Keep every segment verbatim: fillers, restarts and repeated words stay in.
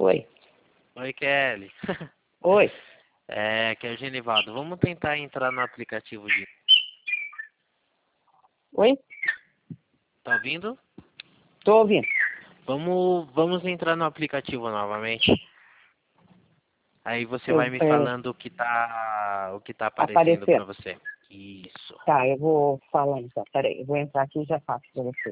Oi. Oi, Kelly. Oi. É, que é o Genivaldo. Vamos tentar entrar no aplicativo de... Oi? Tá ouvindo? Tô ouvindo. Vamos, vamos entrar no aplicativo novamente. Aí você Eu, vai me é, falando o que tá, o que tá aparecendo pra aparecendo. você. Isso. Tá, eu vou falar então. Peraí, eu vou entrar aqui e já faço pra você.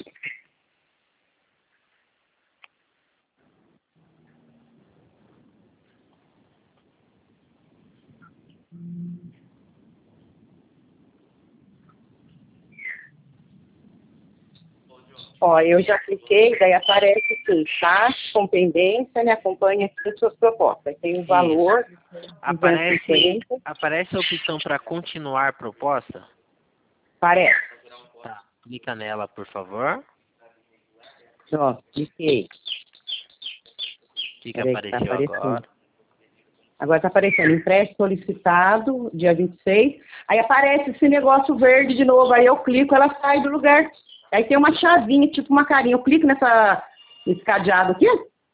Ó, eu já cliquei, daí aparece assim, taxa com pendência, me acompanha aqui as suas propostas. Tem o valor, duzentos e Aparece, cinquenta, aparece a opção para continuar proposta? aparece. Tá. Clica nela, por favor. Ó, cliquei. O que, que Peraí que tá apareceu aparecendo. agora? Agora tá aparecendo, empréstimo solicitado, dia vinte e seis. Aí aparece esse negócio verde de novo, aí eu clico, ela sai do lugar. Aí tem uma chavinha, tipo uma carinha. Eu clico nessa, nesse cadeado aqui.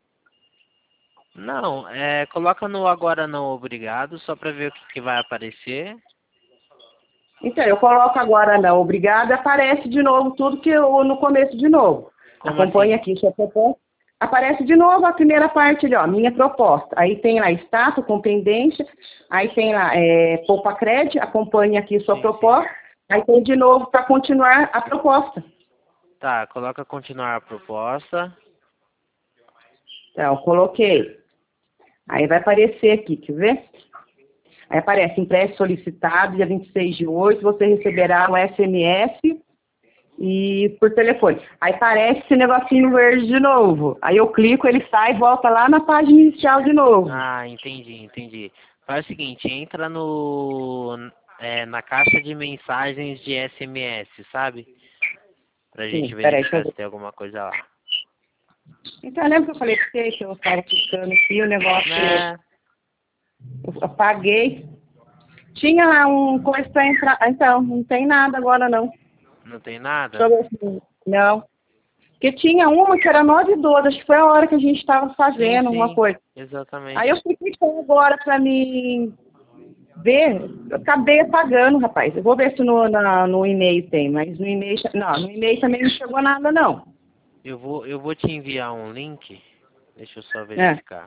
Não, é, coloca no agora não obrigado, só para ver o que, que vai aparecer. Então, eu coloco agora não, obrigado, aparece de novo tudo que eu no começo de novo. Como Acompanha assim? aqui sua proposta. Aparece de novo a primeira parte ali, ó, minha proposta. Aí tem lá status com pendência, aí tem lá é, poupa crédito, acompanha aqui sua Sim, proposta. Aí tem de novo para continuar a proposta. Tá, coloca continuar a proposta. Então, coloquei. Aí vai aparecer aqui, quer ver? Aí aparece empréstimo solicitado, dia vinte e seis de oito, você receberá um S M S e por telefone. Aí aparece esse negocinho verde de novo. Aí eu clico, ele sai e volta lá na página inicial de novo. Ah, entendi, entendi. Faz o seguinte, entra no é, na caixa de mensagens de S M S, sabe? Pra gente Sim, peraí, deixa eu verificar ver. se tem alguma coisa lá. Então, lembra que eu falei pra você que eu estava clicando aqui, o negócio, Né? eu apaguei. Tinha lá um coisa pra entrar, então, não tem nada agora não. Não tem Deixa eu nada? ver se... Não. Porque tinha uma que era nove e doze, acho que foi a hora que a gente estava Sim, fazendo uma sim, coisa. Aí eu exatamente. fui clicando agora pra me ver, eu acabei apagando, rapaz. Eu vou ver se no, na, no e-mail tem, mas no e-mail, não, no e-mail também não chegou nada não. Eu vou, eu vou te enviar um link. Deixa eu só É. verificar.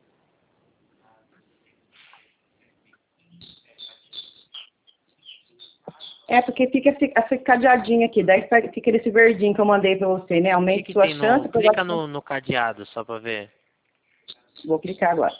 É, porque fica esse, esse cadeadinho aqui, daí fica esse verdinho que eu mandei pra você, né? O que Aumente que sua tem chance. no... Que eu vou... Clica no, no cadeado, só pra ver. vou clicar agora.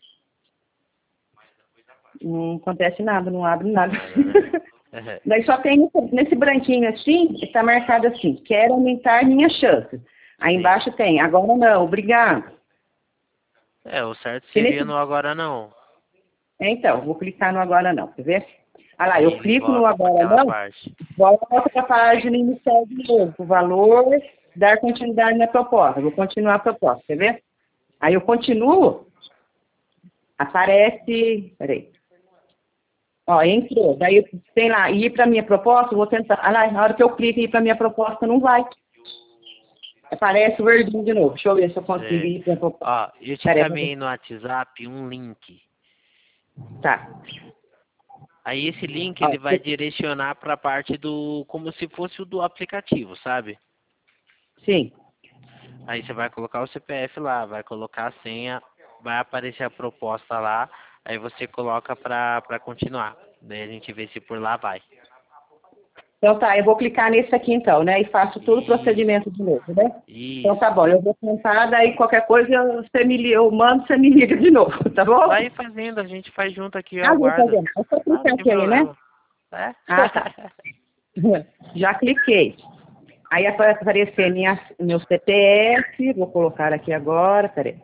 Não acontece nada, não abre nada. Nada, né? Daí só tem nesse, nesse branquinho assim, está marcado assim, quero aumentar minha chance. Aí Sim. embaixo tem, agora não, obrigado. É, o certo E seria nesse... no agora não. é, então, vou clicar no agora não, quer ver? Ah lá, Aí eu ele clico no volta para agora aquela não, parte. volta para a página inicial de novo, o valor, dar continuidade na proposta. Vou continuar a proposta, quer ver? Aí eu continuo, aparece, peraí. Ó, entrou, daí tem lá, ir para minha proposta, vou tentar, ah lá, na hora que eu clico em ir para minha proposta, não vai. Aparece o verdinho de novo, deixa eu ver se eu consigo Certo. ir para a proposta. Ó, eu te Peraí, encaminhei no WhatsApp um link. tá. Aí esse link Ó, ele vai direcionar para a parte do... como se fosse o do aplicativo, sabe? sim. Aí você vai colocar o C P F lá, vai colocar a senha, vai aparecer a proposta lá, aí você coloca para para continuar. Daí a gente vê se por lá vai. Então tá, eu vou clicar nesse aqui então, né? E faço todo o Isso, procedimento de novo, né? Então tá isso. bom, eu vou tentar, daí qualquer coisa eu, você me, li- eu mando, você me liga de novo, tá bom? Vai fazendo, a gente faz junto aqui, eu Ah, vou aguardo. fazer. É só Ah, não clicar tem aqui aí, né? problema. É? Ah, tá. Já cliquei. Aí vai aparecer minha, meu C P F, vou colocar aqui agora, peraí.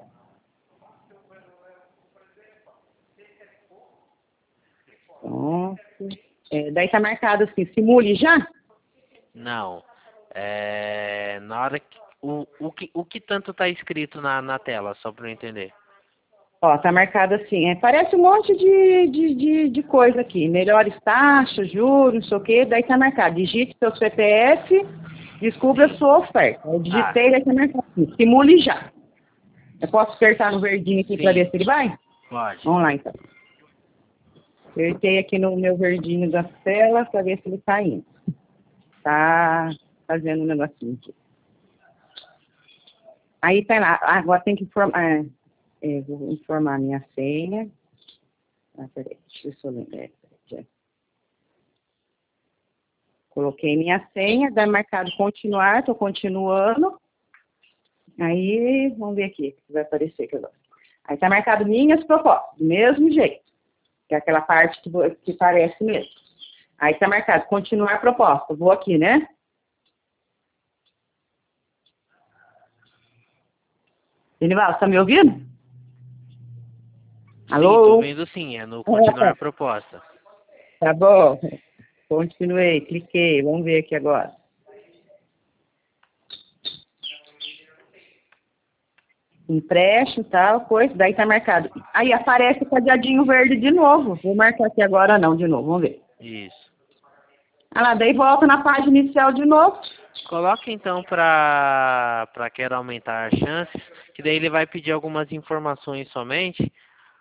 Pronto. É, daí tá marcado assim, simule já? Não. É, na hora que o, o que o que tanto tá escrito na, na tela, só para eu entender. Ó, tá marcado assim, é, parece um monte de, de, de, de coisa aqui, melhores taxas, juros, não sei o quê, daí tá marcado, digite seu C P F, descubra a Sim. sua oferta. Eu Tá. digitei, daí tá marcado assim, simule já. Eu posso apertar no verdinho aqui para ver se ele vai? Pode. Vamos lá, então. Apertei aqui no meu verdinho da tela para ver se ele está indo. Tá fazendo um negocinho aqui. Aí tá lá. Agora tem que informar. É, vou informar minha senha. Ah, peraí, deixa eu só lembrar. Coloquei minha senha, dá marcado continuar, estou continuando. Aí, vamos ver aqui, o que vai aparecer aqui agora. Aí tá marcado minhas propostas, do mesmo jeito. Que é aquela parte que, que parece mesmo. Aí tá marcado continuar proposta. Vou aqui, né? Genival, você tá me ouvindo? Alô? Sim, tô ouvindo sim, é no continuar proposta. Tá bom. Continuei, cliquei. Vamos ver aqui agora. Empréstimo, tal, coisa. Daí tá marcado. Aí aparece o cadeadinho verde de novo. Vou marcar aqui agora não, de novo. Vamos ver. Isso. Ah lá, daí volta na página inicial de novo. Coloca então para para quero aumentar as chances, que daí ele vai pedir algumas informações somente.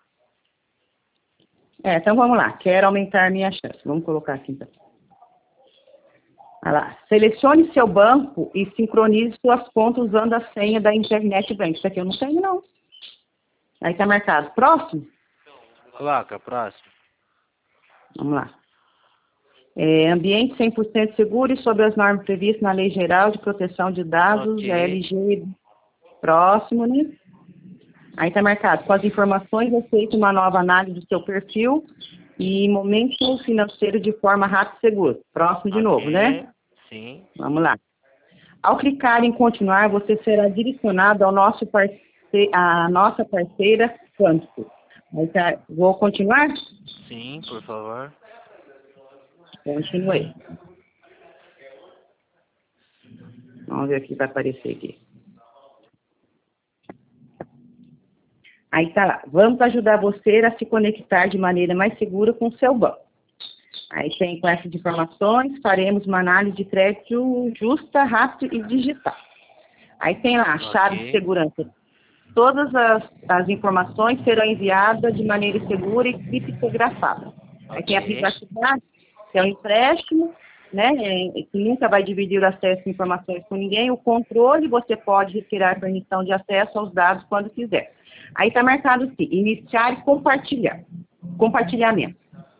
É, então vamos lá. Quero aumentar minha chance. Vamos colocar aqui então. Olha lá. Selecione seu banco e sincronize suas contas usando a senha da Internet Bank. Isso aqui eu não tenho, não. Aí tá marcado. Próximo? Coloca, próximo. Vamos lá. É, ambiente cem por cento seguro e sob as normas previstas na Lei Geral de Proteção de Dados, Ok. L G. Próximo, né? Aí tá marcado. Com as informações, aceita uma nova análise do seu perfil e momento financeiro de forma rápida e segura. Próximo de Ok. novo, né? Sim. Vamos lá. Ao clicar em continuar, você será direcionado ao nosso parce... à nossa parceira Quanto. Aí tá... Vou continuar? Sim, por favor. Continuei. Vamos ver o que vai aparecer aqui. Aí tá lá. Vamos ajudar você a se conectar de maneira mais segura com o seu banco. Aí tem com essas informações, faremos uma análise de crédito justa, rápida e digital. Aí tem lá, Ok. chave de segurança. Todas as, as informações serão enviadas de maneira segura e criptografada. Aí tem a Ok. privacidade, que é o empréstimo, né, é, que nunca vai dividir o acesso a informações com ninguém. O controle, você pode retirar permissão de acesso aos dados quando quiser. Aí está marcado assim, iniciar e compartilhar. Compartilhamento.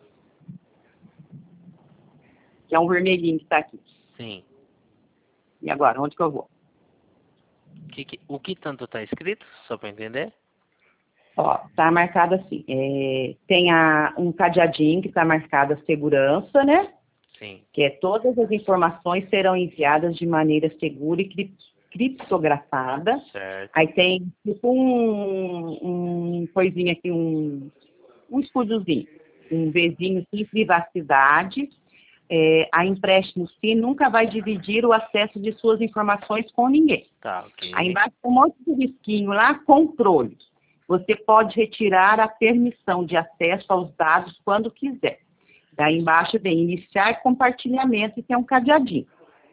Que é um vermelhinho que está aqui. Sim. E agora, onde que eu vou? Que, que, o que tanto está escrito, só para entender? Ó, tá marcado assim, é, tem a, um cadeadinho que está marcado a segurança, né? Sim. Que é todas as informações serão enviadas de maneira segura e cri- criptografada. Certo. Aí tem tipo um, um coisinha aqui, um, um escudozinho, um Vzinho de privacidade. É, a empréstimo sim nunca vai dividir o acesso de suas informações com ninguém. Tá, ok. Aí embaixo tem um monte de risquinho lá, controle. Você pode retirar a permissão de acesso aos dados quando quiser. Daí embaixo vem iniciar compartilhamento e tem um cadeadinho.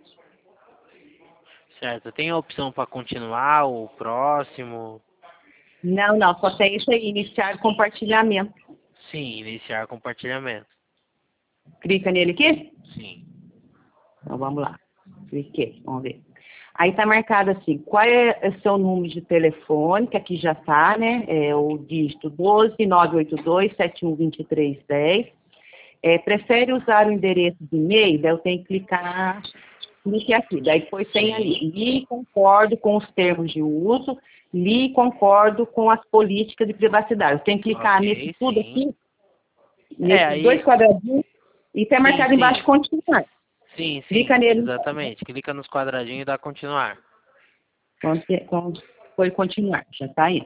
Certo. Tem a opção para continuar, o próximo? Não, não, só tem isso aí, iniciar compartilhamento. Sim, iniciar compartilhamento. Clica nele aqui? Sim. Então vamos lá. Cliquei, vamos ver. Aí tá marcado assim, qual é o seu número de telefone, que aqui já tá, né? É o dígito doze, nove oito dois, sete um dois três um zero. É, prefere usar o endereço de e-mail? Daí eu tenho que clicar, clique aqui. Daí depois tem ali, li e concordo com os termos de uso, li e concordo com as políticas de privacidade. Eu tenho que clicar Ok, nesse tudo sim. aqui, É, nesses aí... dois quadradinhos, e tem Sim, marcado sim. embaixo continuar. Sim, Clica sim, nele. exatamente. Clica nos quadradinhos e dá continuar. Quando, quando foi continuar, já está aí.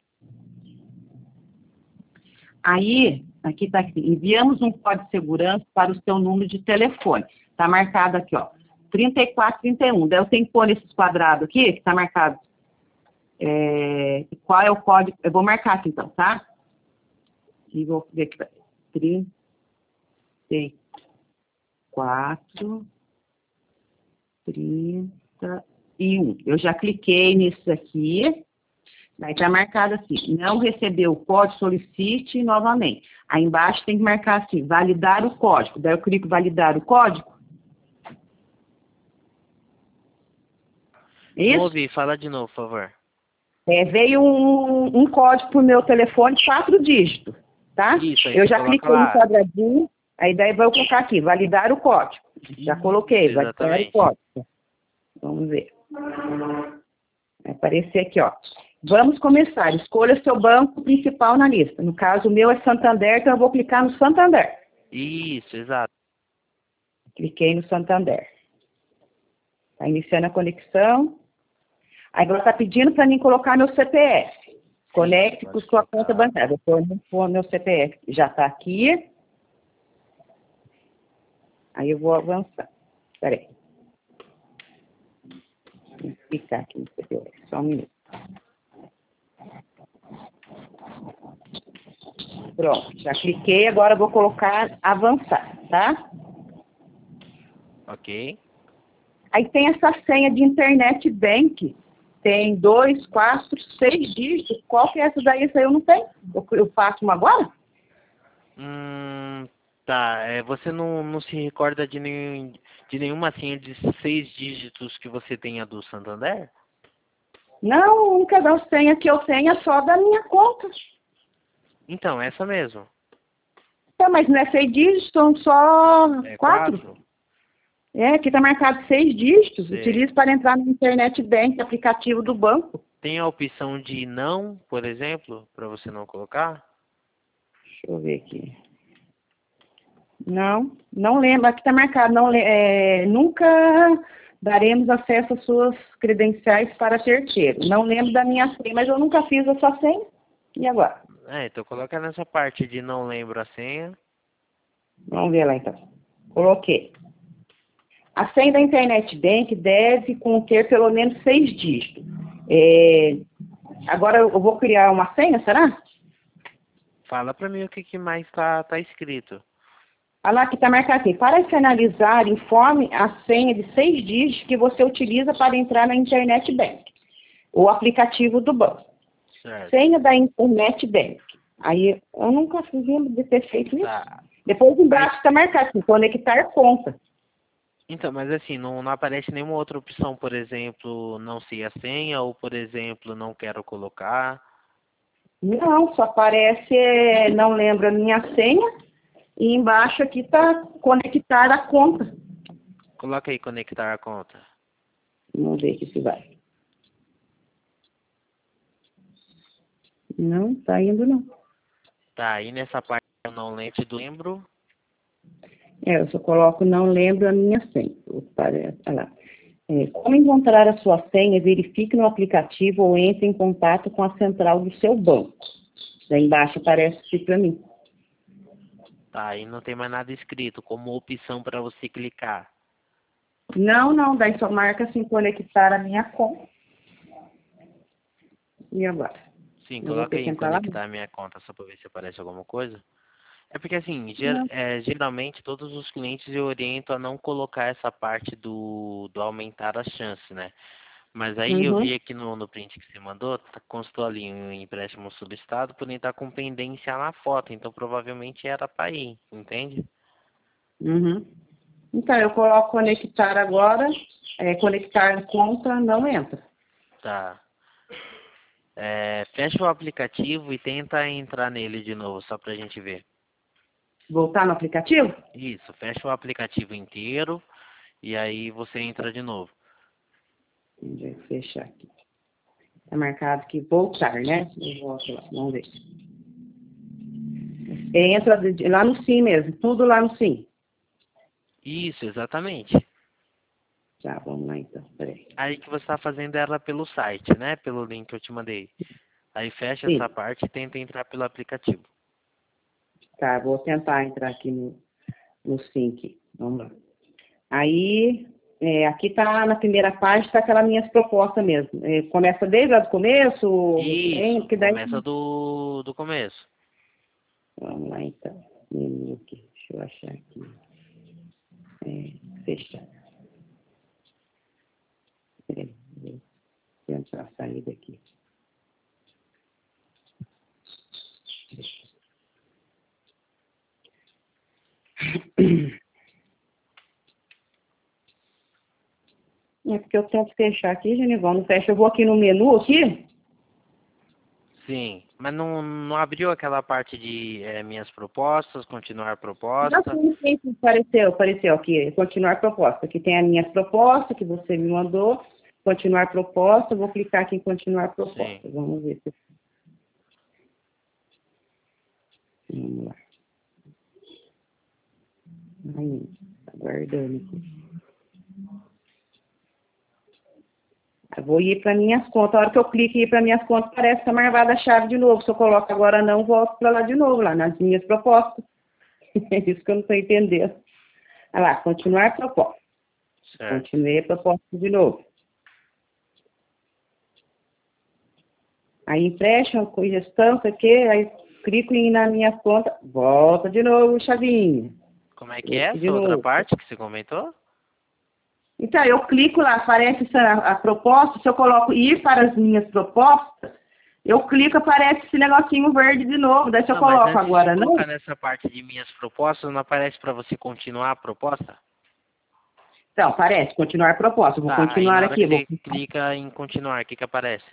Aí, aqui está aqui, enviamos um código de segurança para o seu número de telefone. Está marcado aqui, ó, trinta e quatro trinta e um. Daí eu tenho que pôr nesses quadrados aqui, que está marcado. É, qual é o código? Eu vou marcar aqui então, tá? E vou ver aqui. trinta e quatro, trinta e um. Eu já cliquei nisso aqui. Vai estar marcado assim, não recebeu o código, solicite novamente. Aí embaixo tem que marcar assim, validar o código. Daí eu clico validar o código. Não Isso? ouvi, fala de novo, por favor. É, veio um, um código pro meu telefone, quatro dígitos, tá? Isso, aí Eu você já coloca cliquei no lá. quadradinho, aí daí vou colocar aqui, validar o código. Já Isso, coloquei, validar o exatamente. código. Vamos ver. Vai aparecer aqui, ó. Vamos começar. Escolha seu banco principal na lista. No caso, o meu é Santander, então eu vou clicar no Santander. Isso, exato. Cliquei no Santander. Está iniciando a conexão. Aí ela está pedindo para mim colocar meu C P F. Conecte com Pode sua conta colocar. bancária. Eu estou no meu C P F. Já está aqui. Aí eu vou avançar. Espera aí. Vou clicar aqui no C P F. Só um minuto. Pronto. Já cliquei. Agora eu vou colocar avançar, tá? Ok. Aí tem essa senha de internet bank. Tem dois, quatro, seis dígitos. Qual que é essa daí? Essa aí eu não tenho. Eu, eu faço uma agora? Hum, tá. É, você não, não se recorda de, nenhum, de nenhuma senha de seis dígitos que você tenha do Santander? Não, a única senha que eu tenho é só da minha conta. Então, essa mesmo. Tá, mas não é seis dígitos, são só É quatro. quatro? É, aqui está marcado seis dígitos. Sei. Utilize para entrar no Internet Bank, aplicativo do banco. Tem a opção de não, por exemplo, para você não colocar? Deixa eu ver aqui. Não, não lembro. Aqui está marcado. Não, é, nunca daremos acesso às suas credenciais para terceiro. Não lembro da minha senha, mas eu nunca fiz essa senha. E agora? É, então coloca nessa parte de não lembro a senha. Vamos ver lá então. Coloquei. A senha da Internet Bank deve conter pelo menos seis dígitos. É, agora eu vou criar uma senha, será? Fala para mim o que, que mais tá, tá escrito. Olha lá que está marcado aqui. Para finalizar, informe a senha de seis dígitos que você utiliza para entrar na Internet Bank, o aplicativo do banco. Certo. Senha da Internet Bank. Aí eu nunca lembro de ter feito isso. Tá. Depois Aí, embaixo está marcado assim, conectar conta. então, mas assim, não, não aparece nenhuma outra opção, por exemplo, não sei a senha, ou por exemplo, não quero colocar. Não, só aparece, é, não lembro a minha senha, e embaixo aqui está conectar a conta. Coloca aí conectar a conta. Vamos ver aqui se vai. Não, está indo não. Tá, aí nessa parte eu não lembro do lembro. É, eu só coloco não lembro a minha senha. Parece, olha lá. É, como encontrar a sua senha, verifique no aplicativo ou entre em contato com a central do seu banco. Daí embaixo aparece assim para mim. Tá, aí não tem mais nada escrito como opção para você clicar. Não, não, daí só marca assim, conectar a minha conta. E agora? Sim, Eu vou coloca ter aí que em entrar lá? conectar a minha conta só para ver se aparece alguma coisa. É porque assim, ger- Não. é, geralmente todos os clientes eu oriento a não colocar essa parte do, do aumentar as chances, né? Mas aí eu vi Uhum, aqui no, no print que você mandou, tá- constou ali um empréstimo solicitado, porém tá com pendência na foto, então provavelmente era para ir, entende? uhum. Então, eu coloco conectar agora, é, conectar conta, não entra. Tá. É, fecha o aplicativo e tenta entrar nele de novo, só pra gente ver. Voltar no aplicativo? Isso, fecha o aplicativo inteiro e aí você entra de novo. Deixa eu fechar aqui. Está marcado aqui voltar, né? Eu volto lá, vamos ver. Entra de- lá no Sim mesmo, tudo lá no Sim. Isso, exatamente. Tá, vamos lá então, peraí. Aí que você está fazendo ela pelo site, né? Pelo link que eu te mandei. Aí fecha essa Sim, parte e tenta entrar pelo aplicativo. tá, vou tentar entrar aqui no, no Sim aqui. Vamos lá. Aí, é, aqui tá na primeira parte, tá aquela minhas propostas mesmo. É, começa desde lá do começo, hein? Isso, Porque daí. começa do, do começo. Vamos lá então. Menu aqui, deixa eu achar aqui. É, fechar. Peraí, vou tentar sair daqui. É porque eu tento fechar aqui, Genival, não fecha. Eu vou aqui no menu, aqui. Sim, mas não, não abriu aquela parte de é, minhas propostas, continuar proposta? Já sim, sim, sim, apareceu, apareceu aqui, continuar proposta. Aqui tem as minhas propostas que você me mandou. Continuar proposta, eu vou clicar aqui em continuar proposta. Sim. Vamos ver se... Vamos lá. Aí, aguardando aqui. Eu vou ir para minhas contas. A hora que eu clico em ir para minhas contas, parece que está marcada a chave de novo. Se eu coloco agora não, volto para lá de novo, lá nas minhas propostas. É isso que eu não estou entendendo. Olha lá, continuar proposta. Certo. Continuei a proposta de novo. Aí empréstimo, com gestão, isso aqui, aí clico em ir na minha conta, volta de novo, chavinha. Como é que é De essa outra novo. parte que você comentou? Então, eu clico lá, aparece a, a proposta, se eu coloco ir para as minhas propostas, eu clico, aparece esse negocinho verde de novo, daí se eu Não, mas coloco antes agora de não, colocar nessa parte de minhas propostas, não aparece para você continuar a proposta? então, aparece, continuar a proposta, eu vou Tá, aí continuar na hora aqui, que eu vou, você clica em continuar, o que que aparece?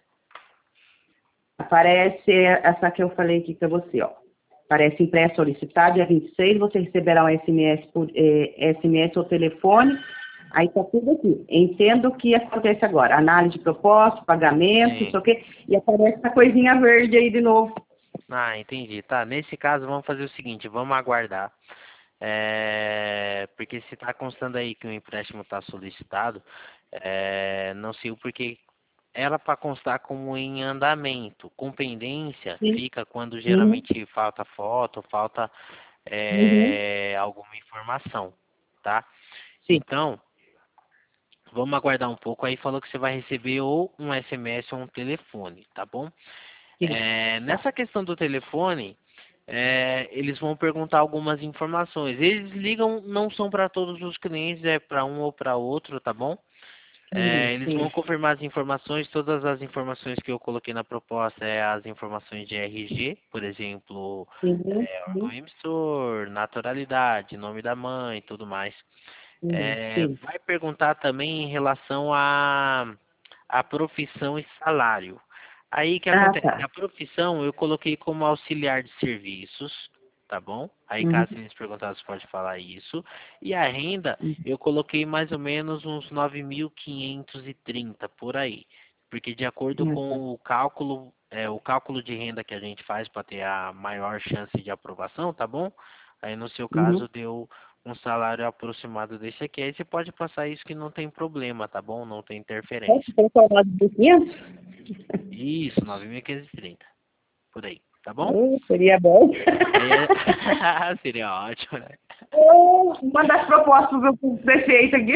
aparece essa que eu falei aqui para você, ó, aparece impresso solicitado, dia vinte e seis, você receberá um S M S, por, eh, S M S ou telefone, aí tá tudo aqui, entendo o que acontece agora, análise de proposta, pagamento, não Sim. sei o quê, e aparece essa coisinha verde aí de novo. Ah, entendi. Tá, nesse caso vamos fazer o seguinte, vamos aguardar. É, porque se está constando aí que o empréstimo está solicitado, é, não sei o porquê. Era para constar como em andamento. Com pendência Sim. fica quando Uhum. geralmente falta foto, falta Uhum. é, alguma informação, tá? Sim. Então, vamos aguardar um pouco. Aí falou que você vai receber ou um S M S ou um telefone, tá bom? Sim. É, Tá. nessa questão do telefone, é, eles vão perguntar algumas informações. Eles ligam, não são para todos os clientes, é para um ou para outro, tá bom? Uhum. É, eles vão Sim. confirmar as informações, todas as informações que eu coloquei na proposta é as informações de R G, por exemplo, Uhum. é, órgão Uhum. emissor, naturalidade, nome da mãe, tudo mais. Uhum. É, Sim. vai perguntar também em relação a, a profissão e salário. Aí que Ah, acontece? tá. A profissão eu coloquei como auxiliar de serviços, tá bom? Aí Uhum. caso eles perguntarem, você pode falar isso. E a renda Uhum. eu coloquei mais ou menos uns nove mil quinhentos e trinta por aí. Porque de acordo Ah, tá. com o cálculo, é, o cálculo de renda que a gente faz para ter a maior chance de aprovação, tá bom? Aí no seu Uhum. caso deu um salário aproximado desse aqui. Aí você pode passar isso que não tem problema, tá bom? Não tem Posso interferência. colocar o lado de quinhentos? Isso, nove mil quinhentos e trinta por aí, tá bom? Oh, seria bom. Aí é... seria ótimo, né? Oh, manda as propostas pro pro prefeito aqui.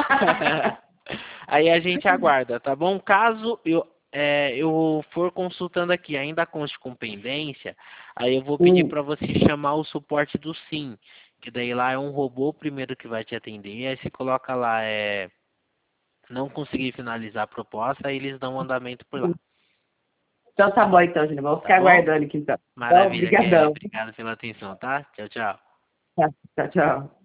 Aí a gente aguarda, tá bom? Caso eu, é, eu for consultando aqui, ainda conste com pendência, aí eu vou pedir Hum. para você chamar o suporte do Sim, que daí lá é um robô primeiro que vai te atender, aí você coloca lá, é, não conseguir finalizar a proposta, aí eles dão um andamento por lá, Então tá bom, então, Gina. Vou tá ficar bom? aguardando aqui, então. Então, Maravilha, Kelly. obrigadão. Obrigado pela atenção, tá? Tchau, tchau. Tchau, tchau. Tchau.